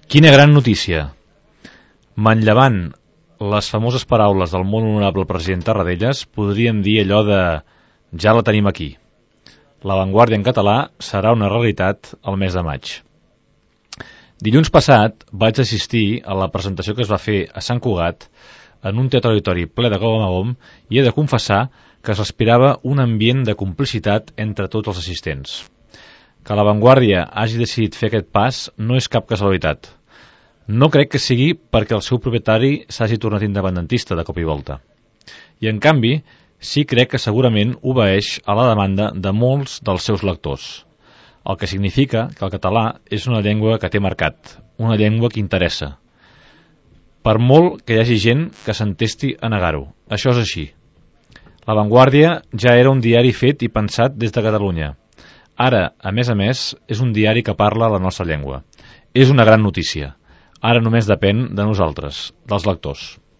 Quina gran notícia! Manllevant les famoses paraules del molt honorable president Tarradellas, podríem dir allò de ja la tenim aquí. La Vanguardia en català serà una realitat el mes de maig. Dilluns passat vaig assistir a la presentació que es va fer a Sant Cugat en un teatre auditori ple de gom i he de confessar que es respirava un ambient de complicitat entre tots els assistents. Que la Vanguardia hagi decidit fer aquest pas no és cap casualitat. No crec que sigui perquè el seu propietari s'hagi tornat independentista de cop i volta. I en canvi, sí crec que segurament obeeix a la demanda de molts dels seus lectors, el que significa que el català és una llengua que té mercat, una llengua que interessa. Per molt que hi hagi gent que s'entesti a negar-ho, això és així. La Vanguardia ja era un diari fet i pensat des de Catalunya. Ara, a més, és un diari que parla la nostra llengua. És una gran notícia. Ara només depèn de nosaltres, dels lectors.